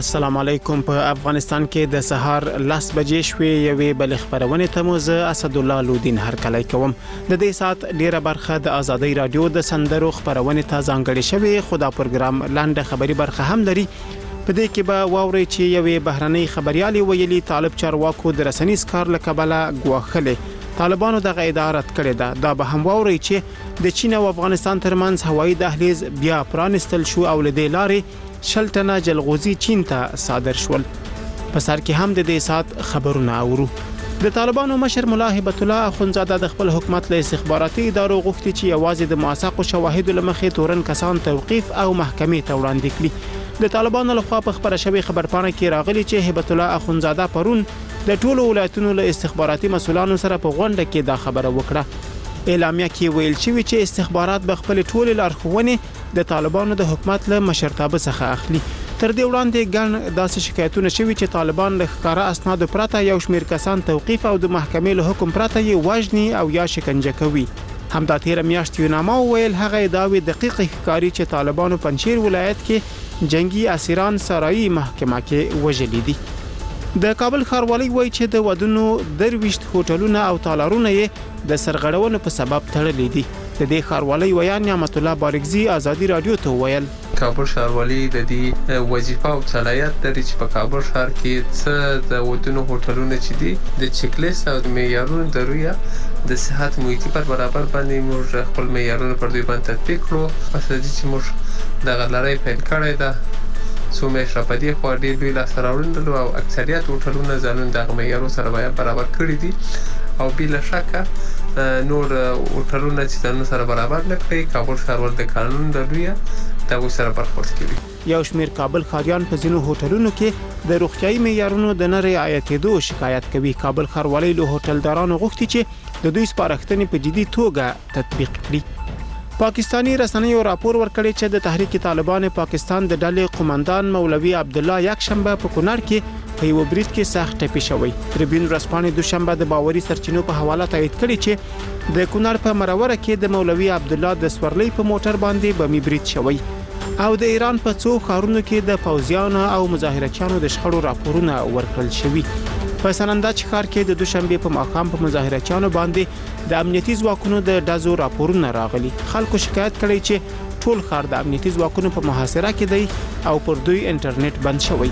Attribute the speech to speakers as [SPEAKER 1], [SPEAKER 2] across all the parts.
[SPEAKER 1] السلام علیکم. په افغانستان کې د سهار 10 بجې شوې یوې بل خبرونه ته مو زه اسد الله لودین هرکلی کوم. د دې سات ډیره برخه د ازادي رادیو د سندرو خبرونه ته ځانګړې شوې، خو دا پروګرام لاندې خبري برخه هم لري. په دې کې به واوري چې یوې بهرنۍ خبريالي ویلي طالب چارواکو د رسنیز کار لکبله غواخلې طالبانو د غیدارت کړی ده. دا به هم واوري چې د چین او افغانستان ترمنځ هوایي دهلیز بیا پرانستل شو او لدې لارې شلټنه جلغوزي چین ته صادر شول. په سر کې هم د دې سات خبرونه اورو. د طالبانو مشر مولا هبت الله اخونزاده د خپل حکومت له استخباراتي ادارو غوښتي چې یوازې د موثقو شواهدو لمخې تورن کسان توقيف او محکمې ته وړاندې کړي. د طالبانو لخوا په خبره شوی خبرپاڼه کې راغلي چې هبت الله اخونزاده پرون د ټولو ولایتونو له استخباراتي مسولانو سره په غونډه کې دا خبره وکړه. اعلامیه کې ویل شوی چې استخبارات به خپل ټول لارښوونې د طالبانو د حکومت له مشرتابه څخه اخلي. تر دې وړاندې ګڼ داسې شکایتونه شوي چې طالبان له ښکارا اسنادو پرته یو شمېر کسان توقيف او د محکمې له حکم پرته یې وژني او یا شکنجه کوي. همدا تیر میاشت یوناما ویل هغه ادعاوې دقیق ښکاری چې طالبانو پنځیر ولایت کې جنگي اسیران سرایي محکمه کې وژلي دي. د کابل ښاروالۍ وایي چې د ودونو درويشت هوټلونه او تالارونه یې د سرغړونو په سبب تړلي دي. د دې ښاروالۍ ویان نعمت الله بارګزي ازادي رادیو ته ویل
[SPEAKER 2] کابل ښاروالۍ د دې وظیفه او صلاحیت لري چې په کابل ښار کې څه د ودونو هوټلونه چې دي د چیک لیست او د معیارونو د رویه د صحت محیطي پر برابر باندې موږ خپل معیارونه پر دوی باندې تطبیق کړو. پس د چې موږ د غلړۍ پیل کړی ده څو میاشتې را پدې خو ډېر لوی لاسته راوړنې او اکثریت هوټلونه ځانونه د معیارونو سره برابر کړي دي او بلا شکه نور هوټلونه چې ځانونه سره برابر نه کړي کابل ښاروال د قانون د لویه دغه سره برخورد کوي.
[SPEAKER 1] یو شمېر کابل ښاریان په ځینو هوټلونو کې د روغتیايي معیارونو د نه رعایتېدو شکایت کوي. کابل ښاروالۍ له هوټلدارانو غوښتي چې د دوی سپارښتنې په جدي توګه تطبیق کړي. پاکستانی رسنیو راپور ورکړی چې د تحریک طالبان پاکستان د ډلې قومندان مولوي عبد الله یک شنبه په کونړ کې په یو برید کې سخت ټپي شوی. تریبیون ورځپاڼې دوشنبه د باوري سرچینو په حواله تایید کړي چې د کونړ په مروره کې د مولوي عبد الله د سورلۍ په موټر باندې بمي برید شوی او د ایران په څو ښارونو کې د پوځیانو او مظاهرچیانو د شخړو راپورونه ورکړل شوي. په سنندج ښار کې د دوشنبه په ماښام په مظاهرچیانو باندې د امنیتي ځواکونو د ډزو راپورونه راغلي. خلکو شکایت کړي چې ټول ښار د امنیتي ځواکونو په محاصره کې دی او پر دوی انټرنیټ بند شوی.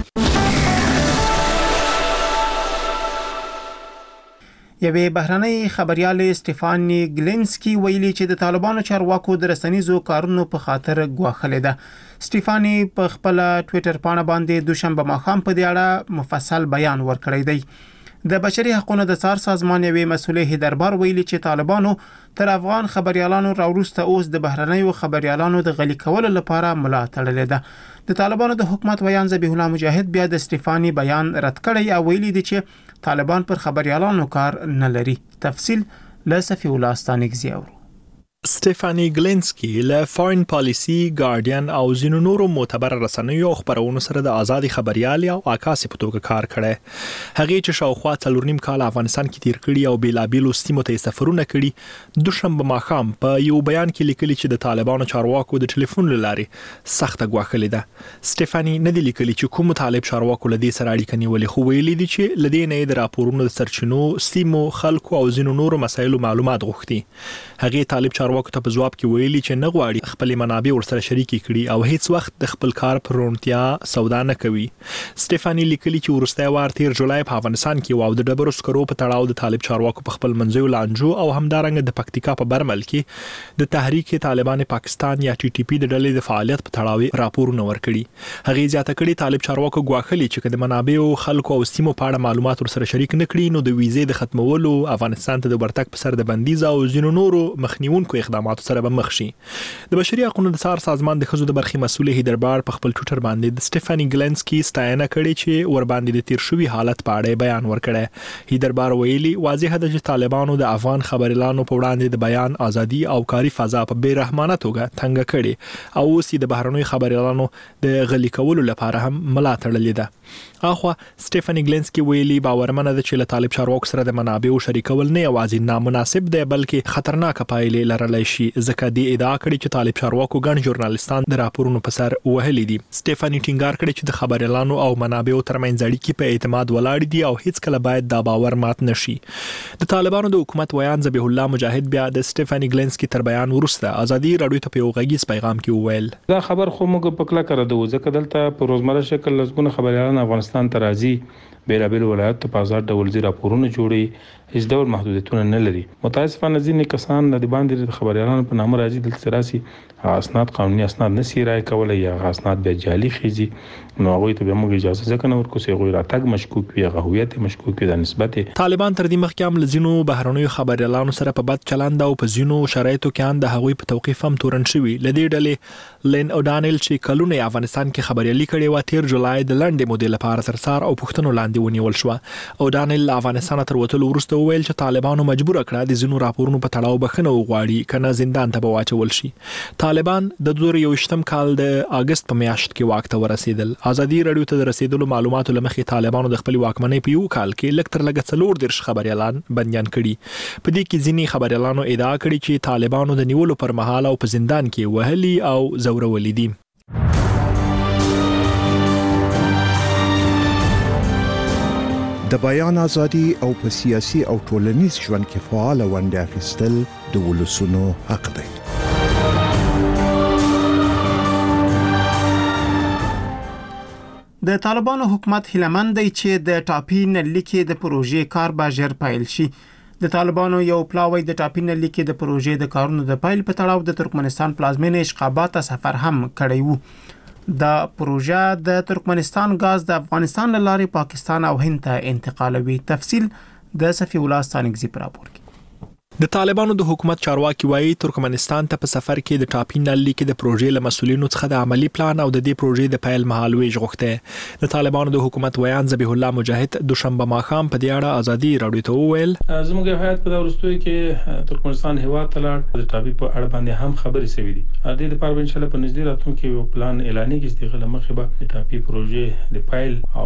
[SPEAKER 1] یوې بهرنۍ خبريال استفانی ګلینسکی ویلي چې د طالبانو چارواکو د رسنیزو کارونو په خاطر غواخلې ده. استفانی په خپل ټوئیټر باندې باندې دوشنبه ماښام په دې اړه مفصل بیان ورکړی دی. د بشري حقوقو د څار سازمان یوې مسولې دربار ویلي چې طالبانو تر افغان خبريالانو راوروسته اوس د بهرنیو خبريالانو د غلي کولو لپاره ملا تړلې ده. د طالبانو د حکومت ویان ذبیح الله مجاهد بیا د استفانی بیان رد کړی او ویلي دي چې طالبان پر خبريالانو کار نه لري. تفصیل له صفی الله استانګزی اورو.
[SPEAKER 3] ستيفاني ګلینسکی له فارین پالیسی ګارډین او ځینو نورو معتبر رسنیو خبرونو سره د ازادي خبريالي او عکاسي په توګه کار کړي. هغه چې شاوخوا 4.5 کال افغانستان کې تیر کړي او بیلابیلو سیمو ته سفرونه کړي. دوشنبه ماښام په یو بیان کې لیکلي چې د طالبانو چارواکو د ټلیفون لارې سخت غواخلې ده. ستيفاني نه دی لیکلي چې کوم طالب چارواکو لدې سره اړیکه نیولې، خو ویلي دي چې لدې نه د راپورونو د سرچینو سیمو خلکو او ځینو نورو مسایلو معلومات غوښتي. هغه طالب چارواکو ته په ځواب کې ویلي چې نه غواړي خپل منابع ورسره شریک کړي او هیڅ وخت د خپل کار پر رونتیا سودا نه کوي. ستيفاني لیکلي چې ورسته وار تیر جولای په افغانستان کې واو د ډبرو سکرو په تړاو د طالب چارواکو په خپل منځو لانجو او همدارنګ د پکتیکا په برمل کې د تحریک طالبان پاکستان یا ټي ټي پی د ډلې د فعالیت په تړاو راپورونه ورکړي. هغه زیاته کړي طالب چارواکو غواخلي چې د منابع خلکو او سیمو په اړه معلومات ورسره شریک نه کړي نو د ویزې د ختمولو افغانستان ته د ورتګ په سر د بندیز او ځینو نورو مخنیونکو اقداماتو سره به مخ شي. د بشري حقوقو د څار سازمان د خزو د برخي مسؤل دربار په خپل ټوئیټر باندې د ستيفاني ګلینسکی ستاینه کړې چې ور باندې د تیر شوی حالت په اړه بیان ورکړی. دربار ویلي واضح ده چې طالبانو د افغان خبريالانو په وړاندې د بیان ازادي او کاری فضا په بیرحمانه توګه څنګه کړي او اوس د بهرنوي خبريالانو د غلي کولو لپاره هم ملا تړلې ده. اخوا ستيفاني ګلینسکی ویلي باورمنه ده چې له طالب چارواکو سره د منابعو شریکول نه یوازې نامناسب دی بلکې خطرناک پایلې لرلی تړلی شي ځکه د ادعا کړې چې طالب چارواکو ګڼ ژورنالیستان د راپورونو په سر وهلي دي. سټيفاني ټینګار کړی چې د خبريالانو او منابعو ترمنځ اړیکې په اعتماد ولاړ دي او هیڅ کله باید دا باور مات نشي. د طالبانو د حکومت ویان ذبیح الله مجاهد بیا د سټيفاني ګلنسکي تر بیان وروسته ازادي رادیو ته په غږیز پیغام کې وویل
[SPEAKER 4] دا خبر خو موږ په کله کړو ځکه دلته په روزمره شکل لږونه خبريالان افغانستان ته راځي بیلابل ولایت په آزاد ډول زی راپورونه جوړي هیڅ ډول محدودیتونه نه لري. متاسفانه ځینې کسان د باندې خبريالانو په نامه راځي دلته راسي اسناد قانوني اسناد نشي راي کولای یا اسناد به جعلي خيزي نو هغه ته به موږ اجازه ځکه نور کوسي غوي راتګ مشکوک وي هویت مشکوک وي د نسبت
[SPEAKER 3] طالبان تر دې مخکې هم لزینو بهرنیو خبريالانو سره په بد چلند او په زینو شرایطو کې اند هغوی په توقيف هم تورن شوی لدی ډلې لین اودانل چې کلونه افغانستان کې خبريالي کړي و تیر جولای د لنډې مودې لپاره سرسار او پښتنو لاندې ونیول شو. اودانل افغانستان تر وټل ورسته ویل چې طالبانو مجبور کړه د زینو راپورونو په تړاو بخنه وغواړي کنه زندان ته واچول شي. طالبان د 2021م کال د اگست په میاشت کې واک ته ورسېدل. ازادي رادیو ته رسیدلو معلوماتو لمخې طالبانو د خپل واکمنۍ په یو کال کې لکتر لګ 4 خبريالان بنديان کړي. په دې کې ځینې خبريالانو ادعا کړې چې طالبانو د نیولو پر مهال او په زندان کې وهلي او زورولي دي.
[SPEAKER 5] د بیان ازادي او په سیاسي او ټولنیز ژوند کې فعال ونډه اخیستل د ولسونو حق دی.
[SPEAKER 1] د طالبانو حکومت هیلمند دی چې د ټاپي نلیکې د پروژې کار به ژر پیل شي. د طالبانو یو پلاوی د ټاپي نلیکې د پروژې د کارونو د پیل په تړاو د ترکمنستان پلازمینې اشقابات سفر هم کړی وو. دا پروژه د ترکمنستان غاز د افغانستان لارې پاکستان او هند ته انتقالوي. تفصیل د صفی الله ستانګزی پر راپور کې.
[SPEAKER 3] د طالبانو د حکومت چارواکي وایي ترکمنستان ته په سفر کې د ټاپي نلیکې د پروژې له مسولینو څخه د عملی پلان او د دې پروژې د پیل مهالوي غوښته. د طالبانو د حکومت ویان ذبیح الله مجاهد دوشنبه ماښام په دې اړه ازادي رادیو ته وویل
[SPEAKER 4] زموږ هیات په دورستوي کې ترکمنستان هیواد ته لاړ د ټاپي په اړه باندې هم خبرې شوې دي. د دې لپاره ان شاء الله په نږدې راتلونکي یو پلان اعلاني کې چې د مخه به د ټاپي پروژې د پیل او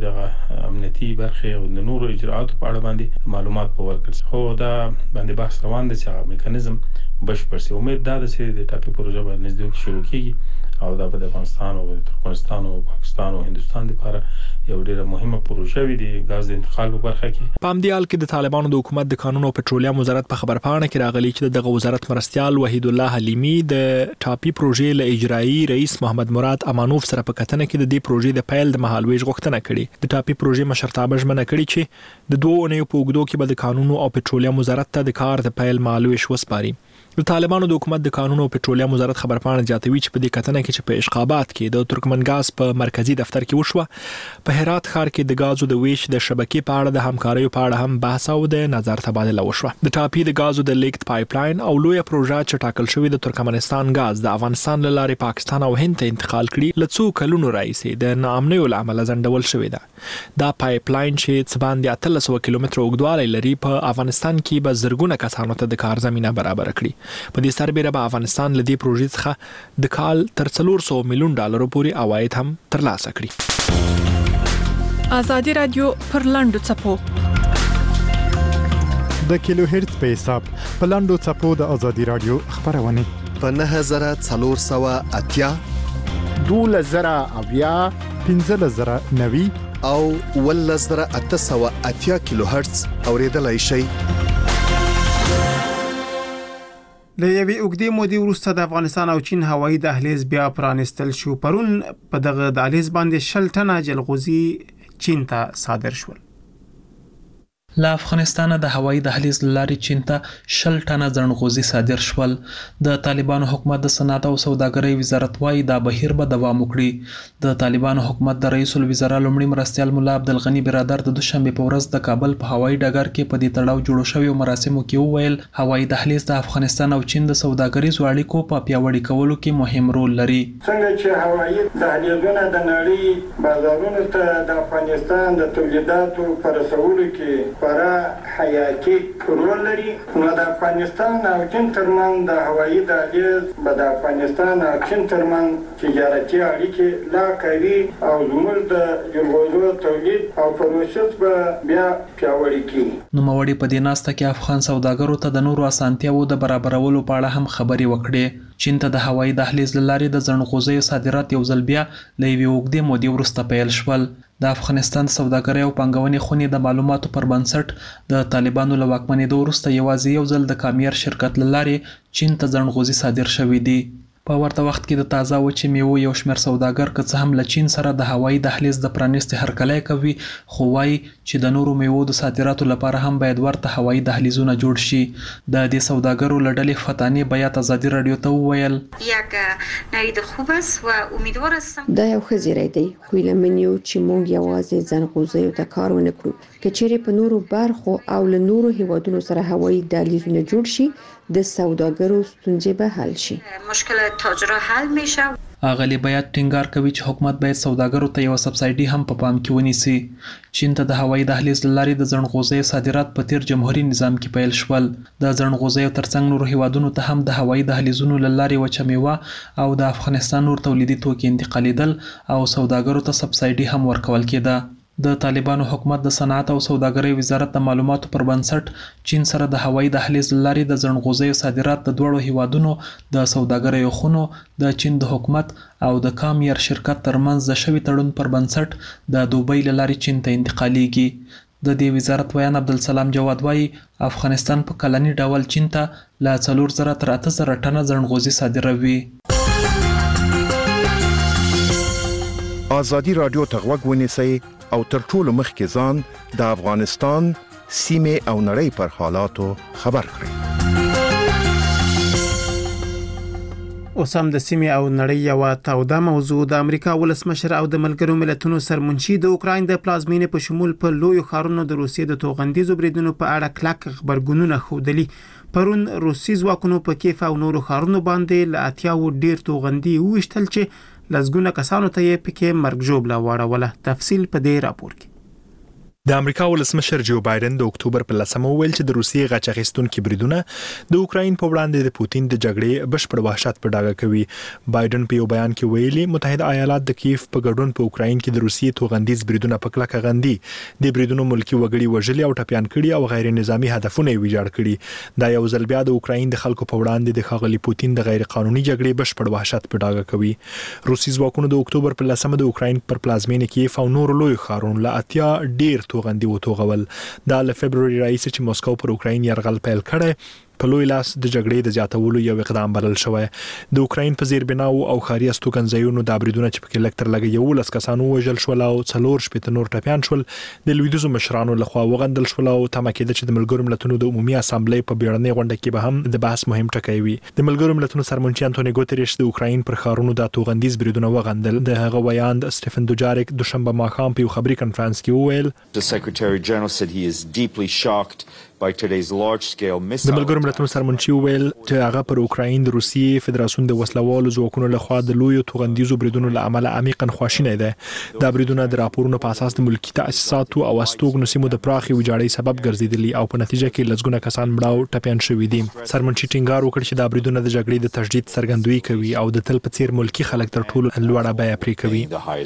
[SPEAKER 4] د امنیتي برخه او د نورو اجراءاتو په اړه باندې معلومات په ورکړي. خو دا باندې بحث روان دي چې میکانیزم بشپړ شي. امید دا ده چې د ټاپي پروژه به نږدې شروع کیږي او دا په افغانستان او ترکمنستان او پاکستان او هندستان لپاره یو ډیره مهمه پروژه وي د غاز د انتقال په برخه کې.
[SPEAKER 3] په همدې حال کې د طالبانو د حکومت د قانون او پټرولیم وزارت په خبرپاڼه کې راغلي چې دغه وزارت مرستيال وحید الله حلیمی د ټاپي پروژې له اجرایی رئیس محمد مراد امانوف سره په کتنه کې د دې پروژې د پیل د مهالوي غوښتنه کړې. د ټاپي پروژې مشرتابه ژمنه کړې چې د 2 اونیو په وګړو کې به د قانون او پټرولیم وزارت ته د کار د پیل مهالوي وسپاري. د طالبانو د حکومت د قانون او پټرولیم وزارت خبرپاڼه جاتوي چې په دې کتنه کې چې په اشقابات کې د ترکمنګاز په مرکزی دفتر کې وشوه په هرات ښار کې د غازو د ویش د شبکې په اړه د همکارۍ په اړه هم بحث او د نظر تبادله وشوه. د ټاپي د غازو د لیکت پایپ لاین او لوی پروژه چې ټاکل شوې د ترکمنستان غاز د افغانستان لارې پاکستان او هند ته انتقال کړي لڅو کلونو راځي د ناامنۍ لامل ځنډول شوې ده. دا پایپ لاین چې څ باندې 1300 کیلومتر اوږدوالی لري په افغانستان کې به زرګونه کسانو ته د کار زمينه برابر کړي. په دې سربېره به افغانستان له دې پروژې څخه د کال تر 400 میلیون ډالر پورې عواید هم ترلاسه کړي.
[SPEAKER 6] ازادي رادیو پر لاندو چپو
[SPEAKER 7] د کیلو هرتز په حساب په لاندو چپو د ازادي رادیو خبرونه
[SPEAKER 8] په 9480
[SPEAKER 7] 2000 1590
[SPEAKER 8] او 1880 کیلو هرتز اوریدلای شئ.
[SPEAKER 1] له یوې اوږدې مودې وروسته د افغانستان او چین هوایي دهلیز بیا پرانستل شو. پرون په دغه دهلیز باندې 60 ټنه جلغوزي چین ته صادر شول.
[SPEAKER 9] له افغانستان د هوایي دهلیز لارې چین ته 60 ټنه ځنغوزي صادر شول. د طالبانو حکومت د صنعت او سوداګرۍ وزارت وايي دا بهیر به دوام وکړي. د طالبانو حکومت د رئیس الوزرا لومړي مرستيال مولا عبدالغنی برادر د دوشنبه په ورځ د کابل په هوایي ډګر کې په دې تړاو جوړ شوی مراسمو کې وویل هوایي دهلیز د افغانستان او چین د سوداګریزو اړیکو په پیاوړي کولو کې مهم رول لري.
[SPEAKER 10] څنګه چې هوایي دهلیزونه د نړۍ بازارونو ته د افغانستان د تولیداتو پر رسولو کې خورا حیاتي رول لري. نو د افغانستان او چین ترمنځ د هوایي دهلیز به د افغانستان او چین ترمنځ تجارتي اړیکې لا قوي او زموږ د جلغوزو تولید او پروسس به بیا پیاوړي کړي.
[SPEAKER 9] نوموړي په دې ناسته کې افغان سوداګرو ته د نورو اسانتیاوو د برابرولو په اړه هم خبرې وکړې. چین ته د هوایي دهلیز له لارې د زڼغوزیو صادرات یو ځل بیا له یوې اوږدې مودې وروسته پیل شول. د افغانستان سوداګرۍ او پانګونې خونې د معلوماتو پر بنسټ د طالبانو له واکمنېدو وروسته یوازې یو ځل د کامیر شرکت له لارې چین ته زڼغوزي صادر شوي دي. په ورته وخت کې د تازه وچې میوو یو شمېر سوداګر که څه هم له چین سره د هوایي دهلیز د پرانیستې هرکلی کوي، خو وایي چې د نورو میوو د صادراتو لپاره هم باید ورته هوایي دهلیزونه جوړ شي. د دې سوداګرو له ډلې فتانې بیات ازادي راډیو ته وویل
[SPEAKER 11] دا یو ښه زیری دی، خو هیله من یو چې موږ یوازې زڼغوزیو ته کار ونه کړو. که چیرې په نورو برخو او له نورو هیوادونو سره هوایي دهلیزونه جوړ شي، د سوداګرو ستونزې به حل شي.
[SPEAKER 9] اغلی بیات ټینګار کوي چې حکومت باید سوداګرو ته یو سبسایډي هم په پام کې ونیسي. چین ته د هوایي دهلیز له لارې د زڼغوزیو صادرات په تیر جمهوریت نظام کې پیل شول. د زڼغوزیو ترڅنګ نورو هیوادونو ته هم د هوایي دهلیزونو له لارې وچه میوه او د افغانستان نور تولیدي توکي انتقالیدل او سوداګرو ته سبسایډي هم ورکول کېده. د طالبانو حکومت د صنعت او سوداګرۍ وزارت د معلوماتو پر بنسټ چین سره د هوایي دهلیز له لارې د زڼغوزیو صادرات د دوړو هیوادونو د سوداګریو خونو د چین د حکومت او د کامیر شرکت ترمنځ د شوي تړون پر بنسټ د دوبۍ له لارې چین ته انتقالیږي. د دې وزارت ویان عبدالسلام جواد وایي افغانستان په کلني ډول چین ته له 4000 تر 8000 ټنه زڼغوزي صادروي.
[SPEAKER 5] ازادي راډیو ته غوږ ونیسئ او تر ټولو مخکې ځان د افغانستان سیمې او نړۍ پر حالاتو خبر کړئ.
[SPEAKER 1] اوس هم د سیمې او نړۍ یو توده موضوع د امریکا ولسمشر او د ملګرو ملتونو سرمنشي د اوکراین د پلازمینې په شمول په لویو ښارونو د روسیې د توغندیزو بریدونو په اړه کلک خبرګونونه ښودلي. پرون روسي ځواکونو په کیف او نورو ښارونو باندې له 80 ډیر توغندي وشتل چې لزګونه کسانو ته یې پکې مرګ ژوبله واړوله. تفصیل په دې راپور کې.
[SPEAKER 3] د امریکا ولسمشر جو بایدن د اکتوبر په 10 ویل چې د روسیې غچ اخیستونکو بریدونه د اوکراین په وړاندې د پوتین د جګړې بشپړ وحشت په ډاګه کوي. بایدن په یو بیان کې ویلي متحده ایالات د کیف په ګډون په اوکراین کې د روسیې توغندیز بریدونه په کلکه غندي. د بریدونو ملکی وګړي وژلي او ټپيان کړي او غیر نظامی هدفونه یې ویجاړ کړي. دا یو ځل بیا د اوکراین د خلکو په وړاندې د ښاغلي پوتین د غیر قانوني جګړې بشپړ وحشت په ډاګه کوي. روسي ځواکونو د اکتوبر په 10 د اوکراین پر پلازمینې کیف او نور لوی ښارونو له 80 ډیر توغندي وتوغول. دا له فبرवरी راځي چې مسکو پر اوکراین یرغل پیل کړي په لوی لاس د جګړې د زیاتولو یو اقدام بلل شوی. د اوکراین په زیربناو او خاري استوګنځایونو د بریدونو چې په لکتر لګي یو لس کسانو وژل شول او 4 شپې نور ټپيان شول. د لویدیزو مشرانو لخوا وغندل شول او تمه کېده چې د ملګرو ملتونو د عمومي اسامبلې په بیړنۍ غونډه کې به هم د بحث مهم ټکی وي. د ملګرو ملتونو سرمنشي انټونی ګوتریش د اوکراین پر ښارونو د توغندیز بریدونه وغندل. د هغه ویان سټيفن دوجاریک دوشنبه ماښام په خبري کانفرنس کې وویل
[SPEAKER 12] The Secretary General said he is deeply shocked by today's large scale missile.
[SPEAKER 3] د ملګرو ملتونو سرمنشي ویل چې هغه پر اوکراین د روسیې فدراسیون د وسلوالو ځواکونو لخوا د لوی توغندیزو بریدونو له امله عمیقا خواشینی ده. دا بریدونه د راپورونو په اساس د ملکی تاسیساتو او استوګنو سیمو د پراخي ویجاړۍ سبب ګرځیدلی او په نتیجه کې لږونه کسان مړه او ټپيان شوي دي. سرمنشي ټینګار وکړ چې دا بریدونه د جګړې د تشدید څرګندوي کوي او د تل په څیر ملکی خلک تر ټولو لوړه بیه پرې کوي.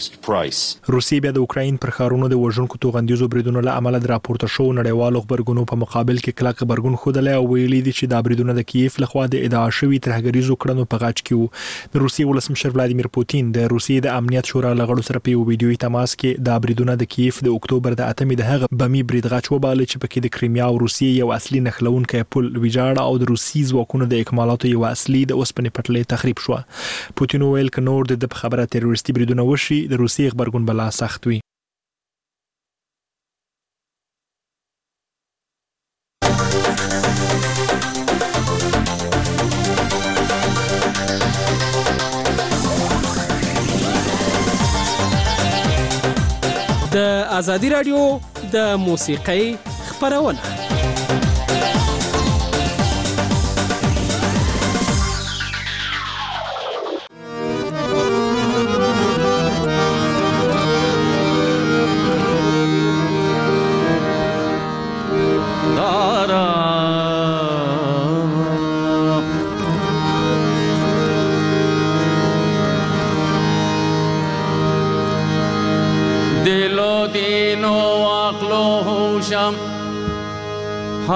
[SPEAKER 3] روسیې بیا د اوکراین پر ښارونو د وژونکو توغندیزو بریدونو له امله د راپورته شو نړیوالو خبرګونو په مقابل کې کلک خبرګون خوده او ویلي دي چې دا بریدونه د کیف لخوا د ادعا شوی ترهګریزو کړنو په غاټ کې وو. د روسیې ولسمشر ولادیمیر پوتین د روسیې د امنیت شورا لغړو سره په ویډیوي تماس کې دا بریدونه د کیف د اکتوبر د 8 د هغه بمی برید غاټ وباله چې پکې د کریمیا او روسیې یو اصلي نښلونکی پل ویجاړ او د روسي ځواکونو د اکمالاتو یو اصلي د اوسپنې پټلۍ تخریب شو. پوتین ویل ک نور د خبره تروریستي بریدونه وشي د روسیې خبرګون بلا سخت وي.
[SPEAKER 13] د ازادي راډیو د موسیقۍ خبرونه